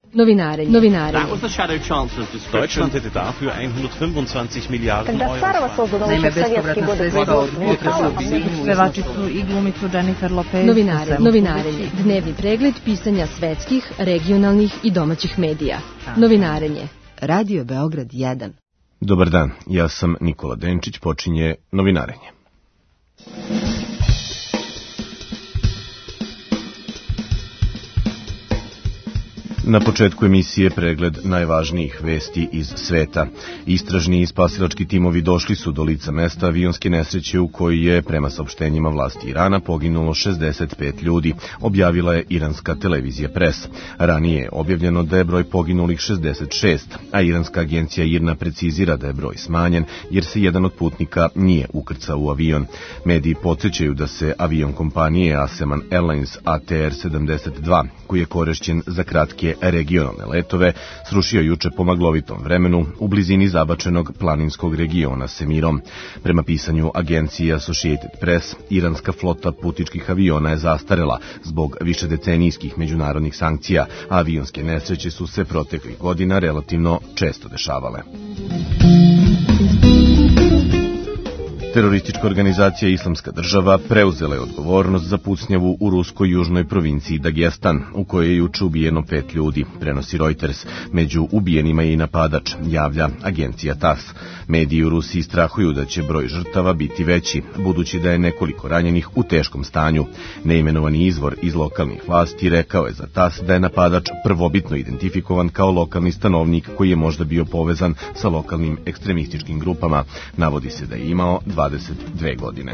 Novinarenje. Deutschland hätte dafür 125 Miliarden Euro. Naime, bespovratna sredstva od pevačicu i glumicu Jennifer Lopez. Novinarenje. Dnevni pregled pisanja svetskih, regionalnih i domaćih medija. Novinarenje. Radio Beograd 1. Dobar dan, ja sam Nikola Denčić, počinje Novinarenje. Na početku emisije pregled najvažnijih vesti iz sveta. Istražni i spasilački timovi došli su do lica mesta avionske nesreće u kojoj je, prema saopštenjima vlasti Irana, poginulo 65 ljudi, objavila je iranska televizija Pres. Ranije je objavljeno da je broj poginulih 66, a iranska agencija IRNA precizira da je broj smanjen jer se jedan od putnika nije ukrcao u avion. Mediji podsjećaju da se avion kompanije Aseman Airlines ATR-72, koji je korišćen za kratke regionalne letove, srušio juče po maglovitom vremenu u blizini zabačenog planinskog regiona Semirom. Prema pisanju agencije Associated Press, iranska flota putničkih aviona je zastarela zbog višedecenijskih međunarodnih sankcija, a avionske nesreće su se proteklih godina relativno često dešavale. Teroristička organizacija Islamska država preuzela je odgovornost za pucnjavu u ruskoj južnoj provinciji Dagestan, u kojoj je juče ubijeno 5 ljudi, prenosi Reuters. Među ubijenima je i napadač, javlja agencija TASS. Mediji u Rusiji strahuju da će broj žrtava biti veći, budući da je nekoliko ranjenih u teškom stanju. Neimenovani izvor iz lokalnih vlasti rekao je za TASS da je napadač prvobitno identifikovan kao lokalni stanovnik koji je možda bio povezan sa lokalnim ekstremističkim grupama. Navodi se da je imao 22 godine.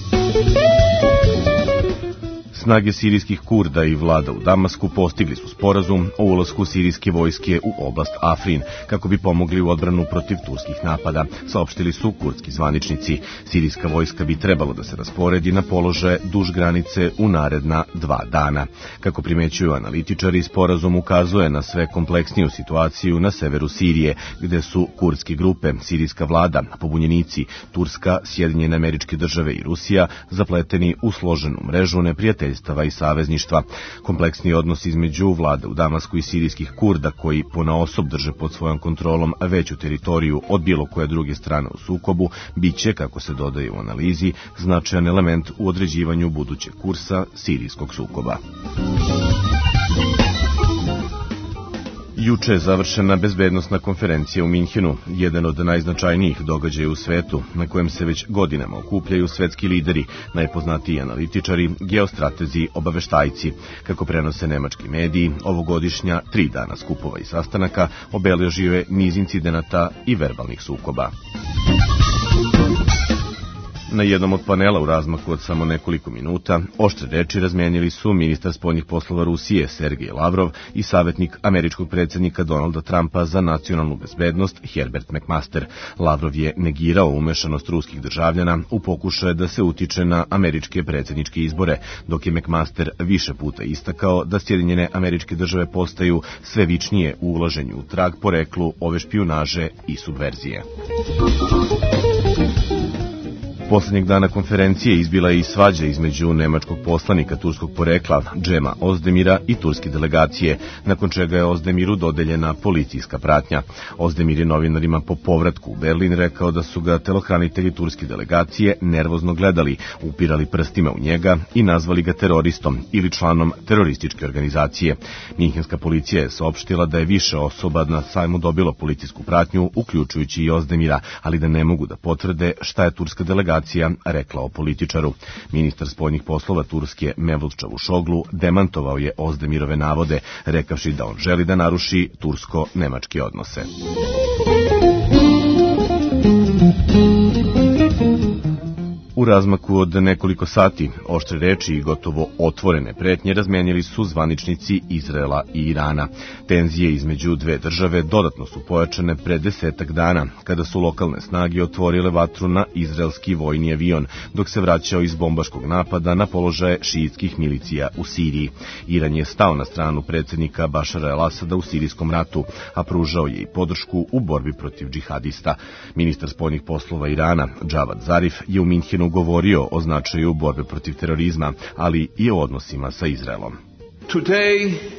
Snage sirijskih Kurda i vlada u Damasku postigli su sporazum o ulasku sirijske vojske u oblast Afrin, kako bi pomogli u odbranu protiv turskih napada, saopštili su kurdski zvaničnici. Sirijska vojska bi trebalo da se rasporedi na položaje duž granice u naredna 2 dana. Kako primećuju analitičari, sporazum ukazuje na sve kompleksniju situaciju na severu Sirije, gde su kurdske grupe, sirijska vlada, pobunjenici, Turska, Sjedinjene Američke Države i Rusija zapleteni u složenu mrežu neprijateljstva i savezništva. Kompleksni odnos između vlade u Damasku i sirijskih Kurda, koji ponaosob drže pod svojom kontrolom veću teritoriju od bilo koje druge strane u sukobu, biće, kako se dodaje u analizi, značajan element u određivanju budućeg kursa sirijskog sukoba. Juče je završena bezbednosna konferencija u Minhenu, jedan od najznačajnijih događaja u svetu, na kojem se već godinama okupljaju svetski lideri, najpoznatiji analitičari, geostratezi, obaveštajci. Kako prenose nemački mediji, ovogodišnja 3 dana skupova i sastanaka obeležio je niz incidenata i verbalnih sukoba. Na jednom od panela u razmaku od samo nekoliko minuta oštre reči razmijenili su ministar spoljnih poslova Rusije Sergej Lavrov i savjetnik američkog predsjednika Donalda Trumpa za nacionalnu bezbednost Herbert McMaster. Lavrov je negirao umešanost ruskih državljana u pokušaje da se utiče na američke predsjedničke izbore, dok je McMaster više puta istakao da Sjedinjene Američke Države postaju sve vičnije u ulaženju u trag poreklu ove špijunaže i subverzije. Poslednjeg dana konferencije izbila je i svađa između nemačkog poslanika turskog porekla Cema Ozdemira i turske delegacije, nakon čega je Ozdemiru dodeljena policijska pratnja. Ozdemir je novinarima po povratku u Berlin rekao da su ga telohranitelji turske delegacije nervozno gledali, upirali prstima u njega i nazvali ga teroristom ili članom terorističke organizacije. Minhenska policija je saopštila da je više osoba na sajmu dobilo policijsku pratnju, uključujući i Ozdemira, ali da ne mogu da potvrde šta je turska delegacija rekla o političaru. Ministar spoljnih poslova Turske Mevlut Čavuşoglu demantovao je Ozdemirove navode, rekavši da on želi da naruši tursko-nemačke odnose. U razmaku od nekoliko sati oštre reči i gotovo otvorene pretnje razmenjali su zvaničnici Izraela i Irana. Tenzije između dve države dodatno su pojačane pre 10 dana, kada su lokalne snage otvorile vatru na izraelski vojni avion, dok se vraćao iz bombaškog napada na položaje šiitskih milicija u Siriji. Iran je stao na stranu predsjednika Bašara el-Asada u sirijskom ratu, a pružao je i podršku u borbi protiv džihadista. Ministar spoljnih poslova Irana, Džavad Zarif, je u Minhenu govorio o značaju borbe protiv terorizma, ali i o odnosima sa Izraelom. Today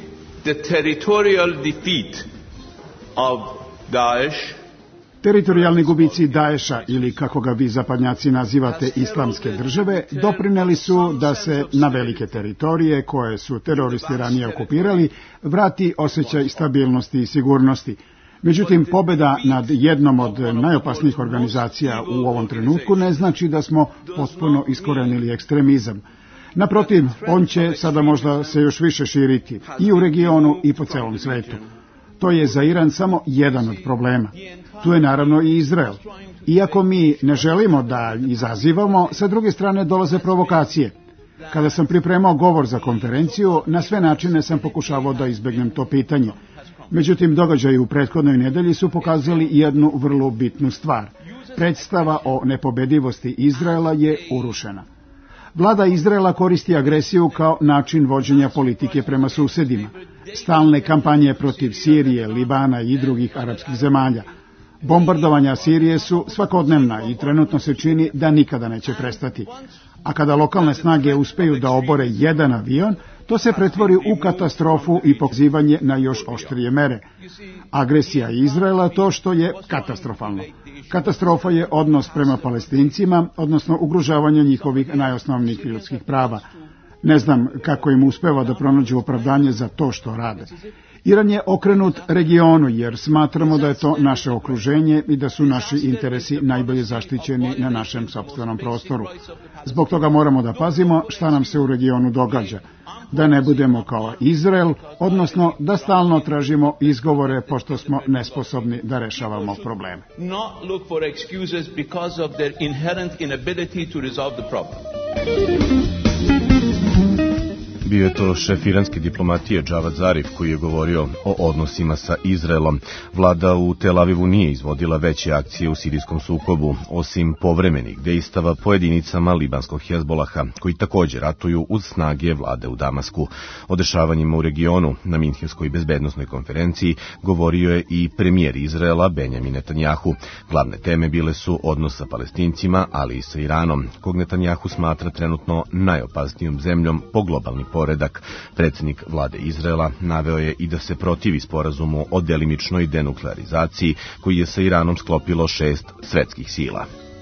the territorial defeat of Daesh. Teritorijalni gubici Daesha, ili kako ga vi zapadnjaci nazivate islamske države, doprineli su da se na velike teritorije koje su teroristi ranije okupirali vrati osjećaj stabilnosti i sigurnosti. Međutim, pobjeda nad jednom od najopasnijih organizacija u ovom trenutku ne znači da smo potpuno iskorenili ekstremizam. Naprotiv, on će sada možda se još više širiti i u regionu i po celom svetu. To je za Iran samo jedan od problema. Tu je naravno i Izrael. Iako mi ne želimo da izazivamo, sa druge strane dolaze provokacije. Kada sam pripremao govor za konferenciju, na sve načine sam pokušavao da izbegnem to pitanje. Međutim, događaji u prethodnoj nedelji su pokazali jednu vrlo bitnu stvar. Predstava o nepobedivosti Izraela je urušena. Vlada Izraela koristi agresiju kao način vođenja politike prema susedima. Stalne kampanje protiv Sirije, Libana i drugih arapskih zemalja. Bombardovanja Sirije su svakodnevna i trenutno se čini da nikada neće prestati. A kada lokalne snage uspeju da obore jedan avion, to se pretvori u katastrofu i pozivanje na još oštrije mere. Agresija Izraela to što je katastrofalno. Katastrofa je odnos prema Palestincima, odnosno ugrožavanje njihovih najosnovnijih ljudskih prava. Ne znam kako im uspeva da pronađu opravdanje za to što rade. Iran je okrenut regionu jer smatramo da je to naše okruženje i da su naši interesi najbolje zaštićeni na našem sopstvenom prostoru. Zbog toga moramo da pazimo šta nam se u regionu događa. Da ne budemo kao Izrael, odnosno da stalno tražimo izgovore pošto smo nesposobni da rešavamo probleme. Bio je to šef iranske diplomatije Javad Zarif koji je govorio o odnosima sa Izraelom. Vlada u Tel Avivu nije izvodila veće akcije u sirijskom sukobu, osim povremenih dejstava po jedinicama libanskog Hezbolaha, koji također ratuju uz snage vlade u Damasku. O dešavanjima u regionu na Minhenskoj bezbednosnoj konferenciji govorio je i premijer Izraela Benjamin Netanjahu. Glavne teme bile su odnos sa Palestincima, ali i sa Iranom, kog Netanjahu smatra trenutno najopasnijom zemljom po globalni poredak. Predsjednik vlade Izraela naveo je i da se protivi sporazumu o delimičnoj denuklearizaciji koji je sa Iranom sklopilo 6 svetskih sila.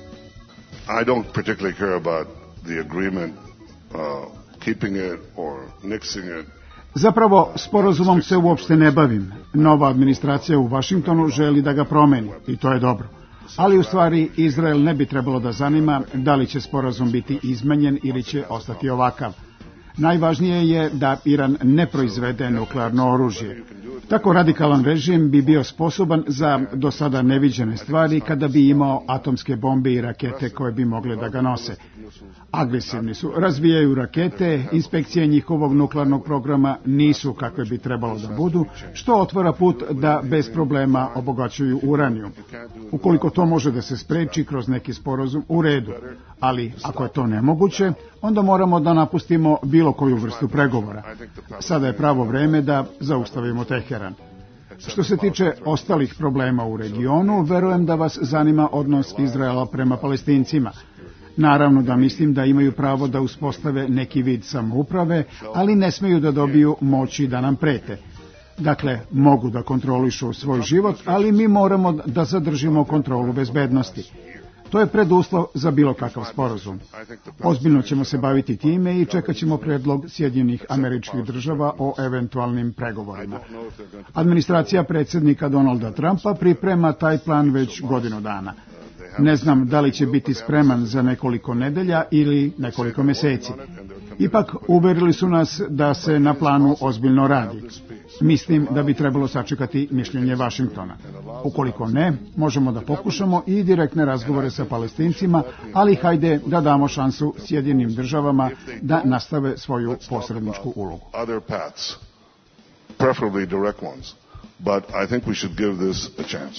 I don't particularly care about the agreement, keeping it or nixing it. Zapravo, sporazumom se uopšte ne bavim. Nova administracija u Vašingtonu želi da ga promeni i to je dobro. Ali u stvari Izrael ne bi trebalo da zanima da li će sporazum biti izmenjen ili će ostati ovakav. Najvažnije je da Iran ne proizvede nuklearno oružje. Tako radikalan režim bi bio sposoban za do sada neviđene stvari kada bi imao atomske bombe i rakete koje bi mogle da ga nose. Agresivni su, razvijaju rakete, inspekcije njihovog nuklearnog programa nisu kakve bi trebalo da budu, što otvara put da bez problema obogaćuju uranijum. Ukoliko to može da se spreči kroz neki sporazum, u redu. Ali ako je to nemoguće, onda moramo da napustimo bilo koju vrstu pregovora. Sada je pravo vreme da zaustavimo Teheran. Što se tiče ostalih problema u regionu, verujem da vas zanima odnos Izraela prema Palestincima. Naravno da mislim da imaju pravo da uspostave neki vid samouprave, ali ne smeju da dobiju moći da nam prete. Dakle, mogu da kontrolišu svoj život, ali mi moramo da zadržimo kontrolu bezbednosti. To je preduslov za bilo kakav sporazum. Ozbiljno ćemo se baviti time i čekat ćemo predlog Sjedinjenih Američkih Država o eventualnim pregovorima. Administracija predsjednika Donalda Trumpa priprema taj plan već godinu dana. Ne znam da li će biti spreman za nekoliko nedelja ili nekoliko meseci. Ipak uverili su nas da se na planu ozbiljno radi. Mislim da bi trebalo sačekati mišljenje Vašingtona. Ukoliko ne, možemo da pokušamo i direktne razgovore sa Palestincima, ali hajde da damo šansu Sjedinjenim Državama da nastave svoju posredničku ulogu. Preferably direct ones, but I think we should give this a chance.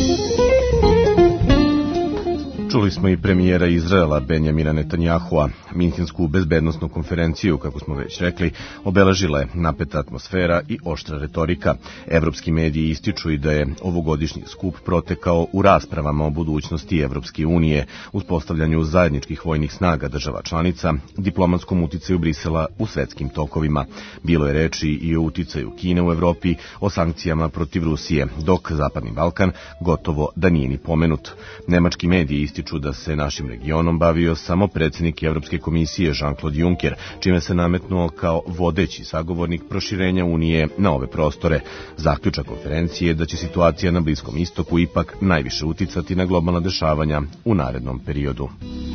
Čuli smo i premijera Izraela Benjamina Netanjahua. Minhensku bezbednosnu konferenciju, kako smo već rekli, obeležila je napeta atmosfera i oštra retorika. Evropski mediji ističu i da je ovogodišnji skup protekao u raspravama o budućnosti Evropske unije, uspostavljanju zajedničkih vojnih snaga država članica, diplomatskom uticaju Brisela u svetskim tokovima. Bilo je reči i o uticaju Kine u Evropi, o sankcijama protiv Rusije, dok Zapadni Balkan gotovo da nije ni pomenut. Nemački mediji ističu da se našim regionom bavio samo predsjednik Evropske komisije Jean-Claude Juncker, čime se nametnuo kao vodeći sagovornik proširenja Unije na ove prostore. Zaključak konferencije je da će situacija na Bliskom istoku ipak najviše uticati na globalna dešavanja u narednom periodu.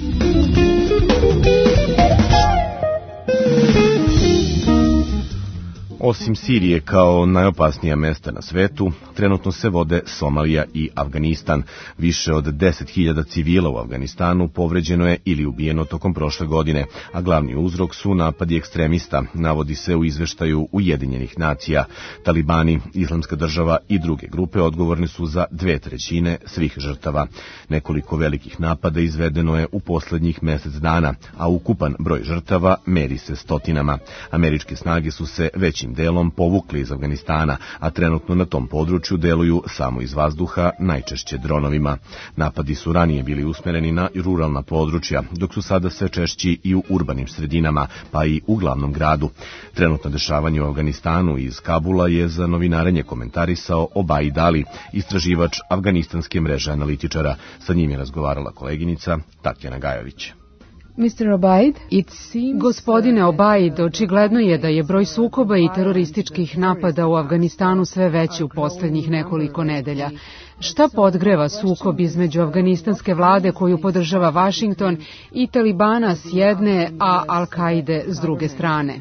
Osim Sirije kao najopasnija mesta na svetu, trenutno se vode Somalija i Afganistan. Više od 10.000 civila u Afganistanu povređeno je ili ubijeno tokom prošle godine, a glavni uzrok su napadi ekstremista, navodi se u izveštaju Ujedinjenih nacija. Talibani, Islamska država i druge grupe odgovorni su za 2/3 svih žrtava. Nekoliko velikih napada izvedeno je u poslednjih mesec dana, a ukupan broj žrtava meri se stotinama. Američke snage su se većim delom povukli iz Afganistana, a trenutno na tom području deluju samo iz vazduha, najčešće dronovima. Napadi su ranije bili usmereni na ruralna područja, dok su sada sve češći i u urbanim sredinama, pa i u glavnom gradu. Trenutno dešavanje u Afganistanu iz Kabula je za novinarenje komentarisao Obaid Ali, istraživač afganistanske mreže analitičara. Sa njim je razgovarala koleginica Tatjana Gajović. Gospodine Obaid, očigledno je da je broj sukoba i terorističkih napada u Afganistanu sve veći u posljednjih nekoliko nedelja. Šta podgreva sukob između afganistanske vlade koju podržava Vašington i Talibana s jedne, a Al-Kaide s druge strane?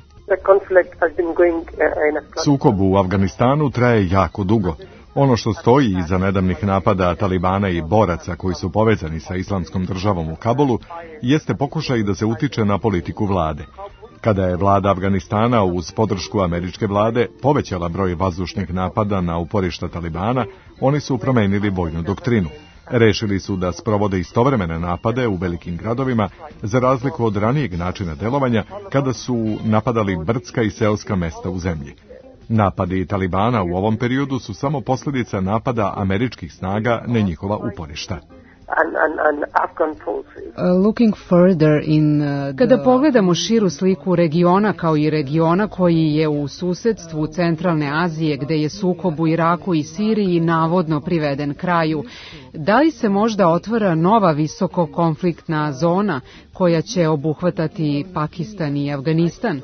Sukob u Afganistanu traje jako dugo. Ono što stoji iza nedavnih napada Talibana i boraca koji su povezani sa Islamskom državom u Kabulu jeste pokušaj da se utiče na politiku vlade. Kada je vlada Afganistana uz podršku američke vlade povećala broj vazdušnih napada na uporišta Talibana, oni su promenili vojnu doktrinu. Rešili su da sprovode istovremene napade u velikim gradovima, za razliku od ranijeg načina delovanja kada su napadali brdska i seoska mesta u zemlji. Napadi Talibana u ovom periodu su samo posljedica napada američkih snaga na njihova uporišta. Kada pogledamo širu sliku regiona kao i regiona koji je u susedstvu Centralne Azije gde je sukob u Iraku i Siriji navodno priveden kraju, da li se možda otvara nova visoko konfliktna zona koja će obuhvatati Pakistan i Afganistan?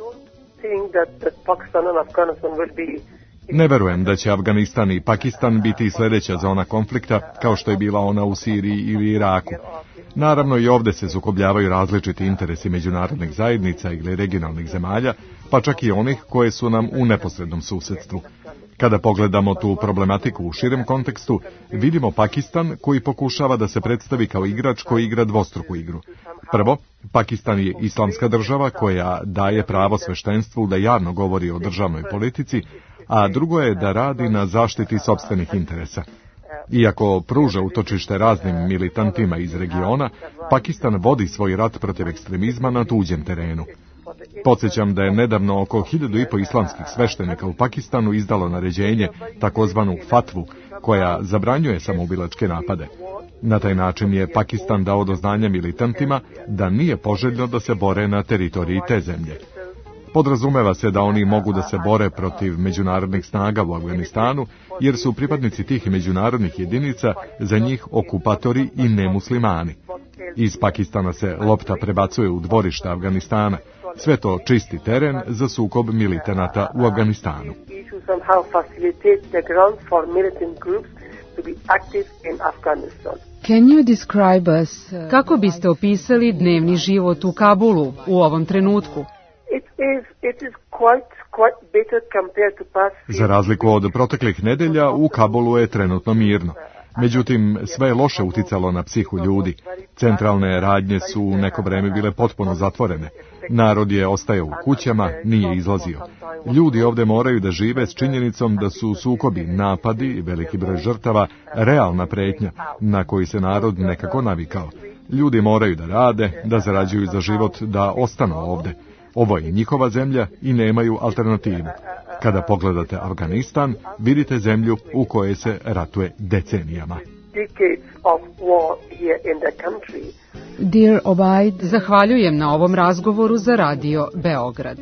Ne verujem da će Afganistan i Pakistan biti sljedeća zona konflikta kao što je bila ona u Siriji ili Iraku. Naravno i ovdje se sukobljavaju različiti interesi međunarodnih zajednica ili regionalnih zemalja, pa čak i onih koje su nam u neposrednom susjedstvu. Kada pogledamo tu problematiku u širem kontekstu, vidimo Pakistan koji pokušava da se predstavi kao igrač koji igra dvostruku igru. Prvo, Pakistan je islamska država koja daje pravo sveštenstvu da javno govori o državnoj politici, a drugo je da radi na zaštiti sopstvenih interesa. Iako pruža utočište raznim militantima iz regiona, Pakistan vodi svoj rat protiv ekstremizma na tuđem terenu. Podsjećam da je nedavno oko 1.500 islamskih sveštenika u Pakistanu izdalo naređenje, takozvanu fatvu, koja zabranjuje samoubilačke napade. Na taj način je Pakistan dao do znanja militantima da nije poželjno da se bore na teritoriji te zemlje. Podrazumeva se da oni mogu da se bore protiv međunarodnih snaga u Afganistanu, jer su pripadnici tih međunarodnih jedinica za njih okupatori i nemuslimani. Iz Pakistana se lopta prebacuje u dvorište Afganistana, sve to čisti teren za sukob militanata u Afganistanu. Kako biste opisali dnevni život u Kabulu u ovom trenutku? Za razliku od proteklih nedelja, u Kabulu je trenutno mirno. Međutim, sve je loše uticalo na psihu ljudi. Centralne radnje su neko vreme bile potpuno zatvorene. Narod je ostajao u kućama, nije izlazio. Ljudi ovdje moraju da žive s činjenicom da su sukobi, napadi i veliki broj žrtava realna pretnja na koji se narod nekako navikao. Ljudi moraju da rade, da zarađuju za život, da ostanu ovde. Ovo je njihova zemlja i nemaju alternativu. Kada pogledate Afganistan, vidite zemlju u kojoj se ratuje decenijama. Dear Obaid, zahvaljujem na ovom razgovoru za Radio Beograd.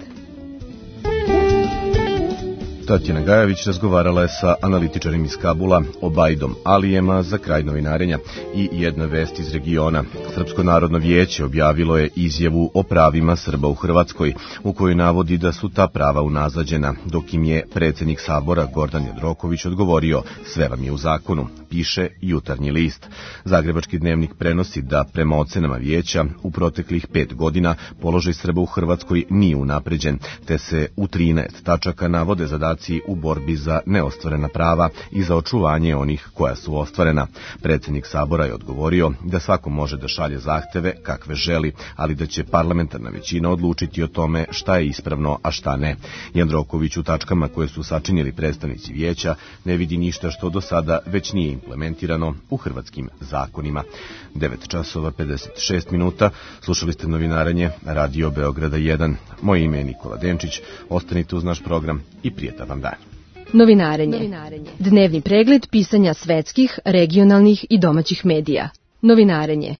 Tatjana Gajević razgovarala je sa analitičarim iz Kabula, Obaidom Alijema, za kraj novinarenja. I jedna vest iz regiona. Srpsko narodno vijeće objavilo je izjavu o pravima Srba u Hrvatskoj, u kojoj navodi da su ta prava unazađena, dok im je predsjednik Sabora Gordan Jandroković odgovorio: sve vam je u zakonu, piše Jutarnji list. Zagrebački dnevnik prenosi da prema ocenama vijeća u proteklih 5 godina položaj Srba u Hrvatskoj nije unapređen, te se u 13 tačaka navode zadaci u borbi za neostvarena prava i za očuvanje onih koja su ostvarena. Predsjednik Sabora je odgovorio da svako može da šalje zahteve kakve želi, ali da će parlamentarna većina odlučiti o tome šta je ispravno, a šta ne. Jandroković u tačkama koje su sačinili predstavnici vijeća ne vidi ništa što do sada već nije implementirano u hrvatskim zakonima. 9:56. Slušali ste novinarenje Radio Beograda 1. Moje ime je Nikola Denčić. Ostanite uz naš program i prijetan vam dan. Novinarenje. Dnevni pregled pisanja svetskih, regionalnih i domaćih medija. Novinarenje.